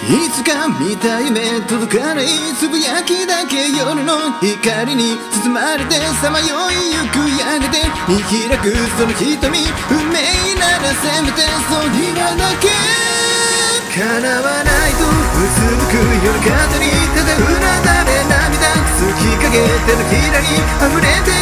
いつか見た夢届かないつぶやきだけ夜の光に包まれてさまよいゆくやがて見開くその瞳運命ならせめてそう今だけ叶わないとうつむく夜風にただうなだれ涙月かけてのひらに溢れて